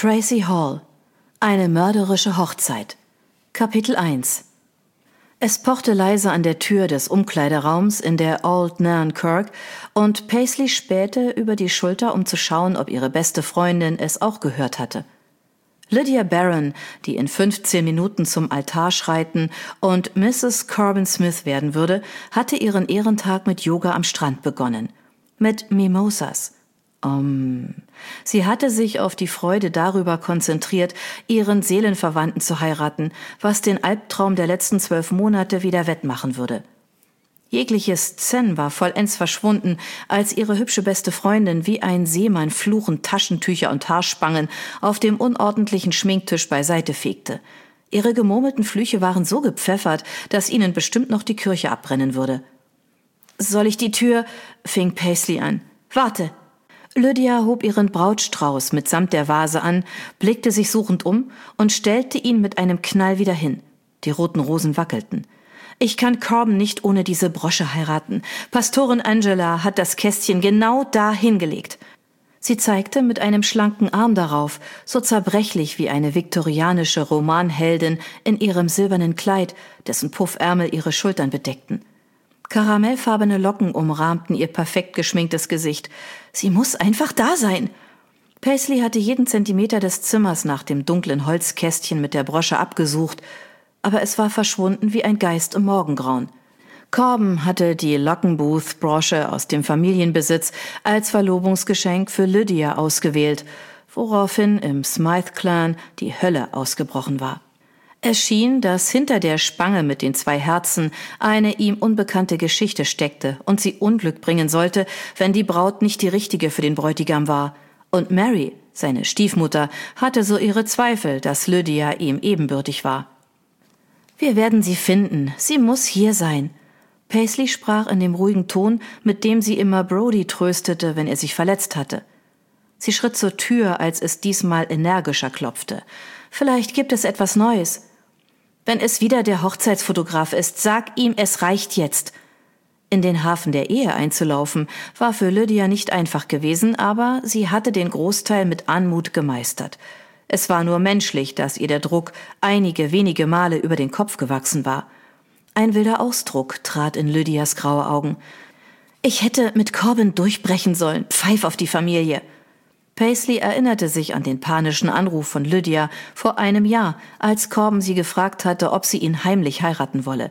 Tracy Hall. Eine mörderische Hochzeit. Kapitel 1. Es pochte leise an der Tür des Umkleideraums in der Old Nairn Kirk und Paisley spähte über die Schulter, um zu schauen, ob ihre beste Freundin es auch gehört hatte. Lydia Barron, die in 15 Minuten zum Altar schreiten und Mrs. Corbin Smith werden würde, hatte ihren Ehrentag mit Yoga am Strand begonnen. Mit Mimosas. Sie hatte sich auf die Freude darüber konzentriert, ihren Seelenverwandten zu heiraten, was den Albtraum der letzten 12 Monate wieder wettmachen würde. Jegliches Zen war vollends verschwunden, als ihre hübsche beste Freundin wie ein Seemann fluchend Taschentücher und Haarspangen auf dem unordentlichen Schminktisch beiseite fegte. Ihre gemurmelten Flüche waren so gepfeffert, dass ihnen bestimmt noch die Kirche abbrennen würde. »Soll ich die Tür?« fing Paisley an. »Warte!« Lydia hob ihren Brautstrauß mitsamt der Vase an, blickte sich suchend um und stellte ihn mit einem Knall wieder hin. Die roten Rosen wackelten. »Ich kann Corbin nicht ohne diese Brosche heiraten. Pastorin Angela hat das Kästchen genau da hingelegt.« Sie zeigte mit einem schlanken Arm darauf, so zerbrechlich wie eine viktorianische Romanheldin in ihrem silbernen Kleid, dessen Puffärmel ihre Schultern bedeckten. Karamellfarbene Locken umrahmten ihr perfekt geschminktes Gesicht. Sie muss einfach da sein. Paisley hatte jeden Zentimeter des Zimmers nach dem dunklen Holzkästchen mit der Brosche abgesucht, aber es war verschwunden wie ein Geist im Morgengrauen. Corbin hatte die Lockenbooth-Brosche aus dem Familienbesitz als Verlobungsgeschenk für Lydia ausgewählt, woraufhin im Smythe-Clan die Hölle ausgebrochen war. Es schien, dass hinter der Spange mit den 2 Herzen eine ihm unbekannte Geschichte steckte und sie Unglück bringen sollte, wenn die Braut nicht die richtige für den Bräutigam war. Und Mary, seine Stiefmutter, hatte so ihre Zweifel, dass Lydia ihm ebenbürtig war. »Wir werden sie finden. Sie muss hier sein.« Paisley sprach in dem ruhigen Ton, mit dem sie immer Brodie tröstete, wenn er sich verletzt hatte. Sie schritt zur Tür, als es diesmal energischer klopfte. »Vielleicht gibt es etwas Neues.« »Wenn es wieder der Hochzeitsfotograf ist, sag ihm, es reicht jetzt.« In den Hafen der Ehe einzulaufen, war für Lydia nicht einfach gewesen, aber sie hatte den Großteil mit Anmut gemeistert. Es war nur menschlich, dass ihr der Druck einige wenige Male über den Kopf gewachsen war. Ein wilder Ausdruck trat in Lydias graue Augen. »Ich hätte mit Corbin durchbrechen sollen. Pfeif auf die Familie.« Paisley erinnerte sich an den panischen Anruf von Lydia vor einem Jahr, als Corbin sie gefragt hatte, ob sie ihn heimlich heiraten wolle.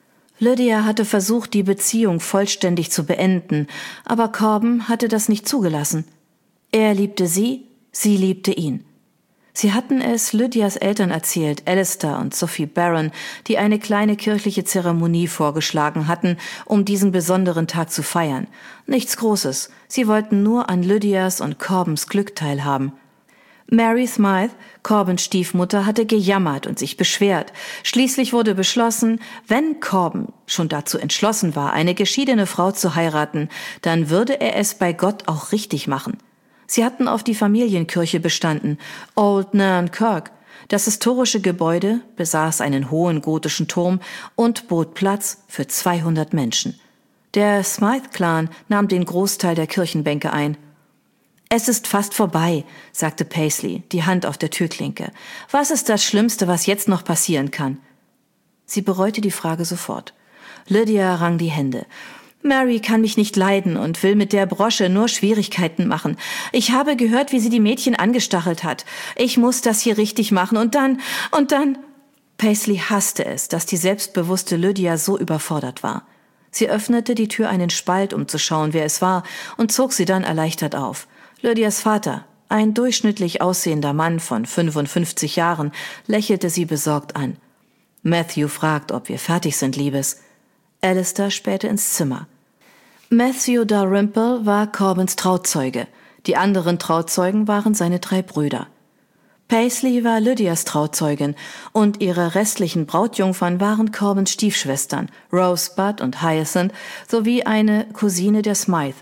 Lydia hatte versucht, die Beziehung vollständig zu beenden, aber Corbin hatte das nicht zugelassen. Er liebte sie, sie liebte ihn. Sie hatten es Lydias Eltern erzählt, Alistair und Sophie Barron, die eine kleine kirchliche Zeremonie vorgeschlagen hatten, um diesen besonderen Tag zu feiern. Nichts Großes, sie wollten nur an Lydias und Corbins Glück teilhaben. Mary Smythe, Corbins Stiefmutter, hatte gejammert und sich beschwert. Schließlich wurde beschlossen, wenn Corbin schon dazu entschlossen war, eine geschiedene Frau zu heiraten, dann würde er es bei Gott auch richtig machen. Sie hatten auf die Familienkirche bestanden, Old Nairn Kirk. Das historische Gebäude besaß einen hohen gotischen Turm und bot Platz für 200 Menschen. Der Smythe-Clan nahm den Großteil der Kirchenbänke ein. »Es ist fast vorbei«, sagte Paisley, die Hand auf der Türklinke. »Was ist das Schlimmste, was jetzt noch passieren kann?« Sie bereute die Frage sofort. Lydia rang die Hände. »Mary kann mich nicht leiden und will mit der Brosche nur Schwierigkeiten machen. Ich habe gehört, wie sie die Mädchen angestachelt hat. Ich muss das hier richtig machen und dann... Paisley hasste es, dass die selbstbewusste Lydia so überfordert war. Sie öffnete die Tür einen Spalt, um zu schauen, wer es war, und zog sie dann erleichtert auf. Lydias Vater, ein durchschnittlich aussehender Mann von 55 Jahren, lächelte sie besorgt an. »Matthew fragt, ob wir fertig sind, Liebes.« Alistair spähte ins Zimmer. Matthew Dalrymple war Corbins Trauzeuge. Die anderen Trauzeugen waren seine 3 Brüder. Paisley war Lydias Trauzeugin und ihre restlichen Brautjungfern waren Corbins Stiefschwestern, Rosebud und Hyacinth, sowie eine Cousine der Smythe.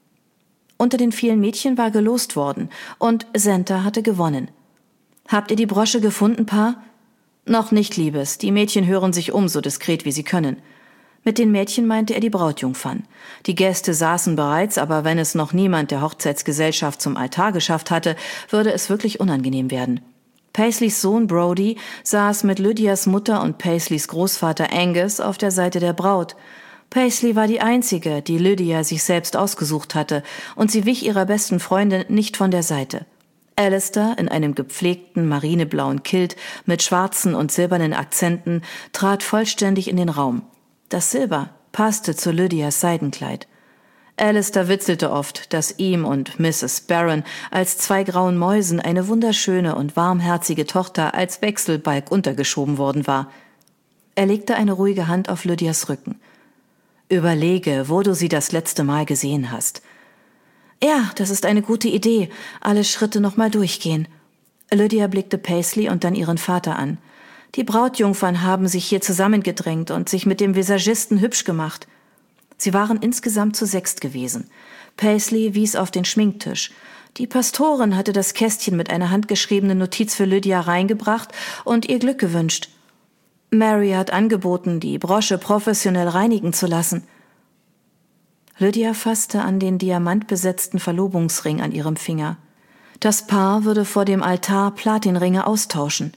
Unter den vielen Mädchen war gelost worden und Senta hatte gewonnen. »Habt ihr die Brosche gefunden, Paar?« »Noch nicht, Liebes. Die Mädchen hören sich um, so diskret wie sie können.« Mit den Mädchen meinte er die Brautjungfern. Die Gäste saßen bereits, aber wenn es noch niemand der Hochzeitsgesellschaft zum Altar geschafft hatte, würde es wirklich unangenehm werden. Paisleys Sohn Brody saß mit Lydias Mutter und Paisleys Großvater Angus auf der Seite der Braut. Paisley war die einzige, die Lydia sich selbst ausgesucht hatte, und sie wich ihrer besten Freundin nicht von der Seite. Alistair, in einem gepflegten marineblauen Kilt mit schwarzen und silbernen Akzenten, trat vollständig in den Raum. Das Silber passte zu Lydias Seidenkleid. Alistair witzelte oft, dass ihm und Mrs. Barron als zwei grauen Mäusen eine wunderschöne und warmherzige Tochter als Wechselbalg untergeschoben worden war. Er legte eine ruhige Hand auf Lydias Rücken. »Überlege, wo du sie das letzte Mal gesehen hast.« »Ja, das ist eine gute Idee. Alle Schritte nochmal durchgehen.« Lydia blickte Paisley und dann ihren Vater an. »Die Brautjungfern haben sich hier zusammengedrängt und sich mit dem Visagisten hübsch gemacht.« Sie waren insgesamt zu 6 gewesen. Paisley wies auf den Schminktisch. Die Pastorin hatte das Kästchen mit einer handgeschriebenen Notiz für Lydia reingebracht und ihr Glück gewünscht. Mary hat angeboten, die Brosche professionell reinigen zu lassen. Lydia fasste an den diamantbesetzten Verlobungsring an ihrem Finger. Das Paar würde vor dem Altar Platinringe austauschen.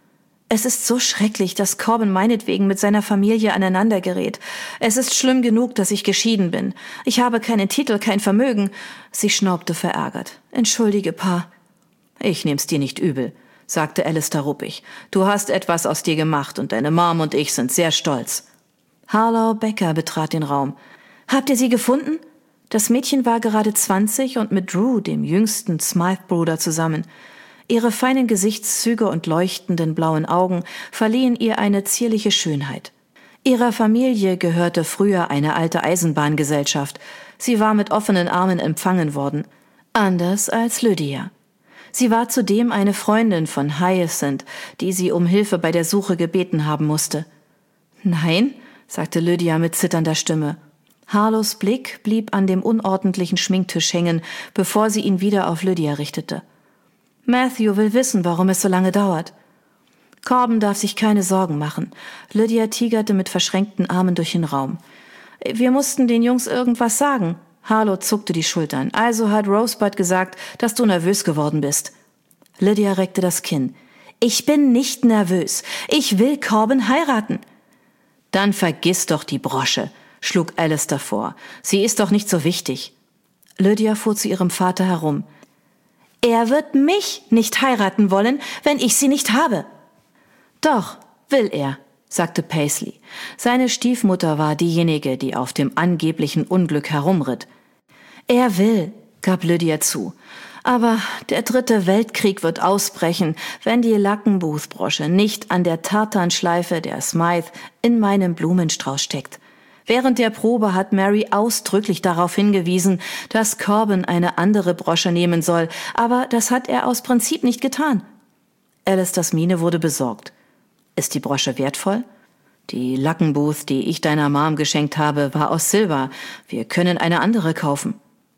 »Es ist so schrecklich, dass Corbin meinetwegen mit seiner Familie aneinander gerät. Es ist schlimm genug, dass ich geschieden bin. Ich habe keinen Titel, kein Vermögen.« Sie schnaubte verärgert. »Entschuldige, Pa.« »Ich nehm's dir nicht übel«, sagte Alistair ruppig. »Du hast etwas aus dir gemacht und deine Mom und ich sind sehr stolz.« Harlow Becker betrat den Raum. »Habt ihr sie gefunden?« Das Mädchen war gerade 20 und mit Drew, dem jüngsten Smythe-Bruder, zusammen. Ihre feinen Gesichtszüge und leuchtenden blauen Augen verliehen ihr eine zierliche Schönheit. Ihrer Familie gehörte früher eine alte Eisenbahngesellschaft. Sie war mit offenen Armen empfangen worden. Anders als Lydia. Sie war zudem eine Freundin von Hyacinth, die sie um Hilfe bei der Suche gebeten haben musste. »Nein«, sagte Lydia mit zitternder Stimme. Harlows Blick blieb an dem unordentlichen Schminktisch hängen, bevor sie ihn wieder auf Lydia richtete. »Matthew will wissen, warum es so lange dauert.« Corbin darf sich keine Sorgen machen. Lydia tigerte mit verschränkten Armen durch den Raum. »Wir mussten den Jungs irgendwas sagen.« Harlow zuckte die Schultern. »Also hat Rosebud gesagt, dass du nervös geworden bist.« Lydia reckte das Kinn. »Ich bin nicht nervös. Ich will Corbin heiraten.« »Dann vergiss doch die Brosche«, schlug Alistair vor. »Sie ist doch nicht so wichtig.« Lydia fuhr zu ihrem Vater herum. »Er wird mich nicht heiraten wollen, wenn ich sie nicht habe.« »Doch, will er«, sagte Paisley. Seine Stiefmutter war diejenige, die auf dem angeblichen Unglück herumritt. »Er will«, gab Lydia zu. »Aber der 3. Weltkrieg wird ausbrechen, wenn die Lackenbooth-Brosche nicht an der Tartanschleife der Smythe in meinem Blumenstrauß steckt. Während der Probe hat Mary ausdrücklich darauf hingewiesen, dass Corbin eine andere Brosche nehmen soll, aber das hat er aus Prinzip nicht getan.« Alistairs Miene wurde besorgt. »Ist die Brosche wertvoll?« »Die Lackenbooth, die ich deiner Mom geschenkt habe, war aus Silber. Wir können eine andere kaufen.«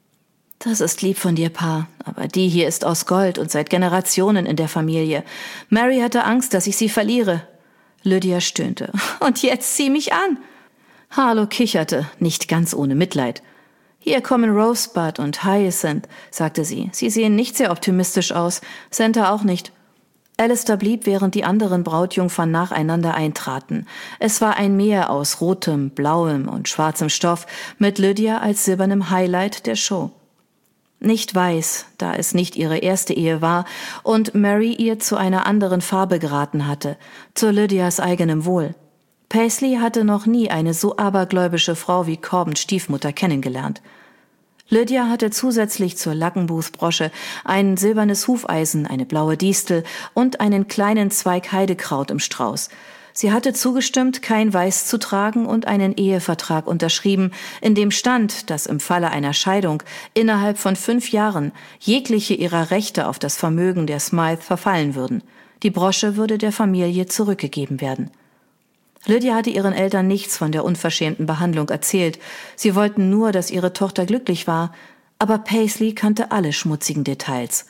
»Das ist lieb von dir, Pa, aber die hier ist aus Gold und seit Generationen in der Familie. Mary hatte Angst, dass ich sie verliere.« Lydia stöhnte. »Und jetzt zieh mich an!« Harlow kicherte, nicht ganz ohne Mitleid. »Hier kommen Rosebud und Hyacinth«, sagte sie. »Sie sehen nicht sehr optimistisch aus. Santa auch nicht.« Alistair blieb, während die anderen Brautjungfern nacheinander eintraten. Es war ein Meer aus rotem, blauem und schwarzem Stoff, mit Lydia als silbernem Highlight der Show. Nicht weiß, da es nicht ihre erste Ehe war und Mary ihr zu einer anderen Farbe geraten hatte, zu Lydias eigenem Wohl. Paisley hatte noch nie eine so abergläubische Frau wie Corbins Stiefmutter kennengelernt. Lydia hatte zusätzlich zur Lackenbooth-Brosche ein silbernes Hufeisen, eine blaue Distel und einen kleinen Zweig Heidekraut im Strauß. Sie hatte zugestimmt, kein Weiß zu tragen und einen Ehevertrag unterschrieben, in dem stand, dass im Falle einer Scheidung innerhalb von 5 Jahren jegliche ihrer Rechte auf das Vermögen der Smythe verfallen würden. Die Brosche würde der Familie zurückgegeben werden. Lydia hatte ihren Eltern nichts von der unverschämten Behandlung erzählt. Sie wollten nur, dass ihre Tochter glücklich war. Aber Paisley kannte alle schmutzigen Details.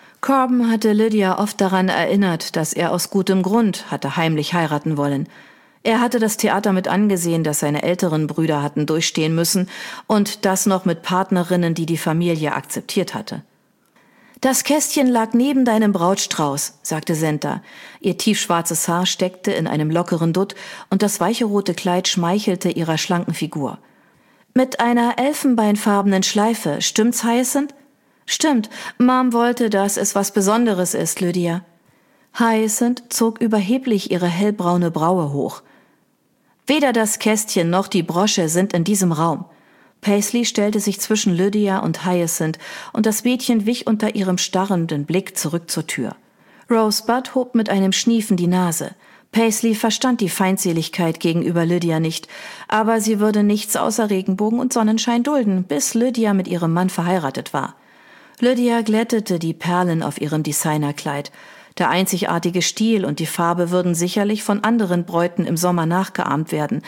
Corbin hatte Lydia oft daran erinnert, dass er aus gutem Grund hatte heimlich heiraten wollen. Er hatte das Theater mit angesehen, das seine älteren Brüder hatten durchstehen müssen, und das noch mit Partnerinnen, die die Familie akzeptiert hatte. »Das Kästchen lag neben deinem Brautstrauß«, sagte Senta. Ihr tiefschwarzes Haar steckte in einem lockeren Dutt und das weiche rote Kleid schmeichelte ihrer schlanken Figur. »Mit einer elfenbeinfarbenen Schleife, stimmt's, Hyacinth?« »Stimmt, Mom wollte, dass es was Besonderes ist, Lydia.« Hyacinth zog überheblich ihre hellbraune Braue hoch. »Weder das Kästchen noch die Brosche sind in diesem Raum.« Paisley stellte sich zwischen Lydia und Hyacinth und das Mädchen wich unter ihrem starrenden Blick zurück zur Tür. Rosebud hob mit einem Schniefen die Nase. Paisley verstand die Feindseligkeit gegenüber Lydia nicht, aber sie würde nichts außer Regenbogen und Sonnenschein dulden, bis Lydia mit ihrem Mann verheiratet war. Lydia glättete die Perlen auf ihrem Designerkleid. Der einzigartige Stil und die Farbe würden sicherlich von anderen Bräuten im Sommer nachgeahmt werden,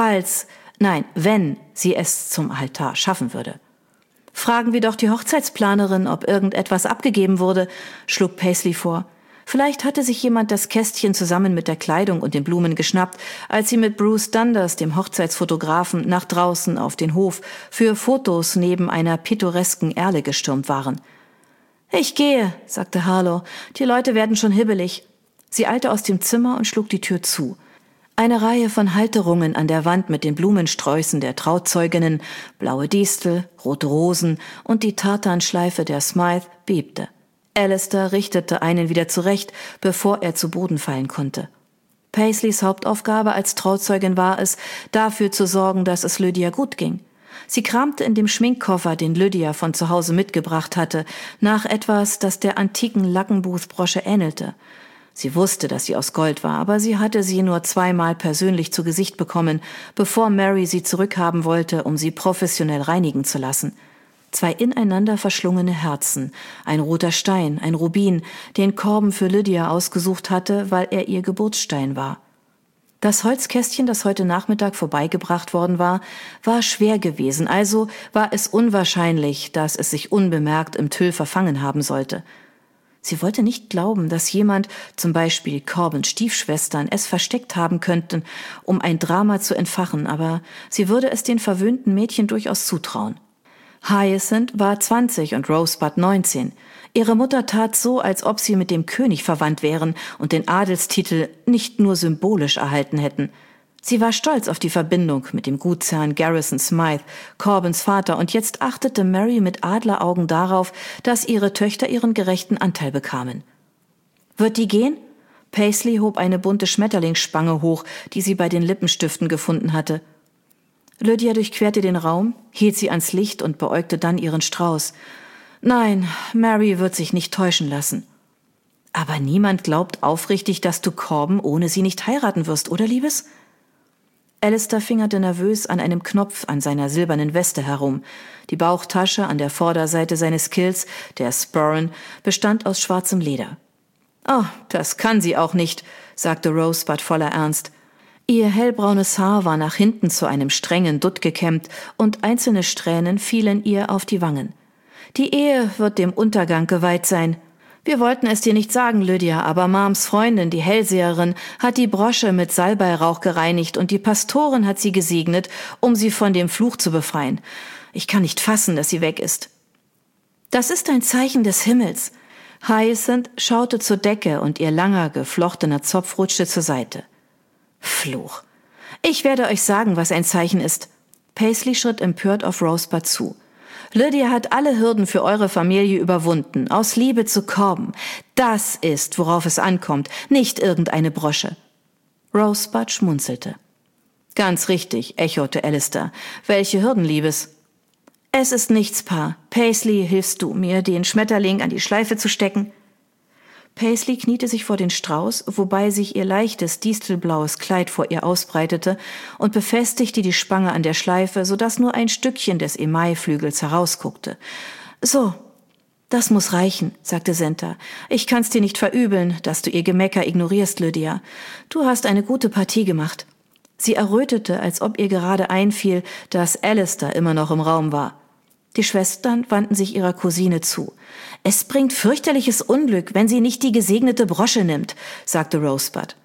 wenn sie es zum Altar schaffen würde. »Fragen wir doch die Hochzeitsplanerin, ob irgendetwas abgegeben wurde«, schlug Paisley vor. Vielleicht hatte sich jemand das Kästchen zusammen mit der Kleidung und den Blumen geschnappt, als sie mit Bruce Dunders, dem Hochzeitsfotografen, nach draußen auf den Hof für Fotos neben einer pittoresken Erle gestürmt waren. »Ich gehe«, sagte Harlow, »die Leute werden schon hibbelig.« Sie eilte aus dem Zimmer und schlug die Tür zu. Eine Reihe von Halterungen an der Wand mit den Blumensträußen der Trauzeuginnen, blaue Distel, rote Rosen und die Tartanschleife der Smythe bebte. Alistair richtete einen wieder zurecht, bevor er zu Boden fallen konnte. Paisleys Hauptaufgabe als Trauzeugin war es, dafür zu sorgen, dass es Lydia gut ging. Sie kramte in dem Schminkkoffer, den Lydia von zu Hause mitgebracht hatte, nach etwas, das der antiken Luckenbooth-Brosche ähnelte. Sie wusste, dass sie aus Gold war, aber sie hatte sie nur 2-mal persönlich zu Gesicht bekommen, bevor Mary sie zurückhaben wollte, um sie professionell reinigen zu lassen. 2 ineinander verschlungene Herzen, ein roter Stein, ein Rubin, den Corbin für Lydia ausgesucht hatte, weil er ihr Geburtsstein war. Das Holzkästchen, das heute Nachmittag vorbeigebracht worden war, war schwer gewesen, also war es unwahrscheinlich, dass es sich unbemerkt im Tüll verfangen haben sollte. Sie wollte nicht glauben, dass jemand, zum Beispiel Corbins Stiefschwestern, es versteckt haben könnten, um ein Drama zu entfachen, aber sie würde es den verwöhnten Mädchen durchaus zutrauen. Hyacinth war 20 und Rosebud 19. Ihre Mutter tat so, als ob sie mit dem König verwandt wären und den Adelstitel nicht nur symbolisch erhalten hätten. Sie war stolz auf die Verbindung mit dem Gutsherrn Garrison Smythe, Corbins Vater, und jetzt achtete Mary mit Adleraugen darauf, dass ihre Töchter ihren gerechten Anteil bekamen. »Wird die gehen?« Paisley hob eine bunte Schmetterlingsspange hoch, die sie bei den Lippenstiften gefunden hatte. Lydia durchquerte den Raum, hielt sie ans Licht und beäugte dann ihren Strauß. »Nein, Mary wird sich nicht täuschen lassen.« »Aber niemand glaubt aufrichtig, dass du Corbin ohne sie nicht heiraten wirst, oder, Liebes?« Alistair fingerte nervös an einem Knopf an seiner silbernen Weste herum. Die Bauchtasche an der Vorderseite seines Kilts, der Sporran, bestand aus schwarzem Leder. »Oh, das kann sie auch nicht«, sagte Rosebud voller Ernst. Ihr hellbraunes Haar war nach hinten zu einem strengen Dutt gekämmt und einzelne Strähnen fielen ihr auf die Wangen. »Die Ehe wird dem Untergang geweiht sein. Wir wollten es dir nicht sagen, Lydia, aber Mams Freundin, die Hellseherin, hat die Brosche mit Salbeirauch gereinigt und die Pastorin hat sie gesegnet, um sie von dem Fluch zu befreien. Ich kann nicht fassen, dass sie weg ist.« »Das ist ein Zeichen des Himmels.« Hyacinth schaute zur Decke und ihr langer, geflochtener Zopf rutschte zur Seite. »Fluch. Ich werde euch sagen, was ein Zeichen ist.« Paisley schritt empört auf Rosebud zu. »Lydia hat alle Hürden für eure Familie überwunden, aus Liebe zu Corbin. Das ist, worauf es ankommt, nicht irgendeine Brosche.« Rosebud schmunzelte. »Ganz richtig«, echote Alistair. »Welche Hürden, Liebes?« »Es ist nichts, Pa. Paisley, hilfst du mir, den Schmetterling an die Schleife zu stecken?« Paisley kniete sich vor den Strauß, wobei sich ihr leichtes, distelblaues Kleid vor ihr ausbreitete, und befestigte die Spange an der Schleife, sodass nur ein Stückchen des Emailflügels herausguckte. »So, das muss reichen«, sagte Senta. »Ich kann's dir nicht verübeln, dass du ihr Gemecker ignorierst, Lydia. Du hast eine gute Partie gemacht.« Sie errötete, als ob ihr gerade einfiel, dass Alistair immer noch im Raum war. Die Schwestern wandten sich ihrer Cousine zu. »Es bringt fürchterliches Unglück, wenn sie nicht die gesegnete Brosche nimmt«, sagte Rosebud.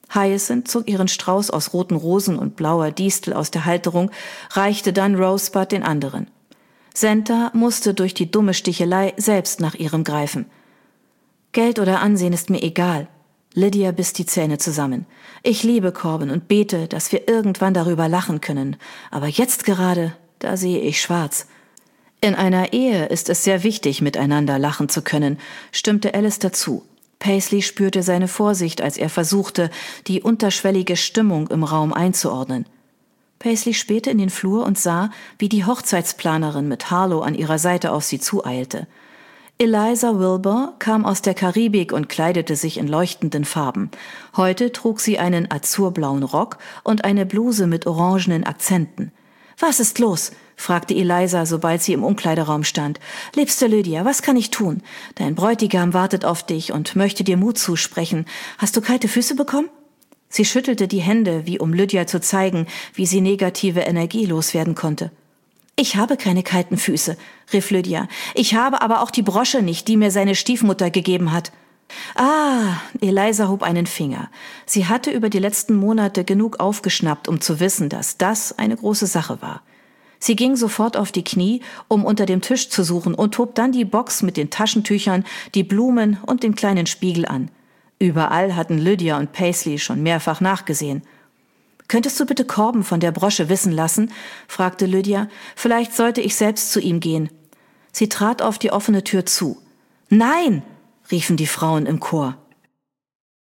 Hyacinth zog ihren Strauß aus roten Rosen und blauer Distel aus der Halterung, reichte dann Rosebud den anderen. Senta musste durch die dumme Stichelei selbst nach ihrem greifen. »Geld oder Ansehen ist mir egal.« Lydia biss die Zähne zusammen. »Ich liebe Corbin und bete, dass wir irgendwann darüber lachen können. Aber jetzt gerade, da sehe ich schwarz.« »In einer Ehe ist es sehr wichtig, miteinander lachen zu können«, stimmte Alice dazu. Paisley spürte seine Vorsicht, als er versuchte, die unterschwellige Stimmung im Raum einzuordnen. Paisley spähte in den Flur und sah, wie die Hochzeitsplanerin mit Harlow an ihrer Seite auf sie zueilte. Eliza Wilbur kam aus der Karibik und kleidete sich in leuchtenden Farben. Heute trug sie einen azurblauen Rock und eine Bluse mit orangenen Akzenten. »Was ist los?« fragte Eliza, sobald sie im Umkleideraum stand. »Liebste Lydia, was kann ich tun? Dein Bräutigam wartet auf dich und möchte dir Mut zusprechen. Hast du kalte Füße bekommen?« Sie schüttelte die Hände, wie um Lydia zu zeigen, wie sie negative Energie loswerden konnte. »Ich habe keine kalten Füße«, rief Lydia. »Ich habe aber auch die Brosche nicht, die mir seine Stiefmutter gegeben hat.« »Ah«, Eliza hob einen Finger. Sie hatte über die letzten Monate genug aufgeschnappt, um zu wissen, dass das eine große Sache war. Sie ging sofort auf die Knie, um unter dem Tisch zu suchen, und hob dann die Box mit den Taschentüchern, die Blumen und den kleinen Spiegel an. Überall hatten Lydia und Paisley schon mehrfach nachgesehen. »Könntest du bitte Corbin von der Brosche wissen lassen?« fragte Lydia. »Vielleicht sollte ich selbst zu ihm gehen.« Sie trat auf die offene Tür zu. »Nein!« riefen die Frauen im Chor.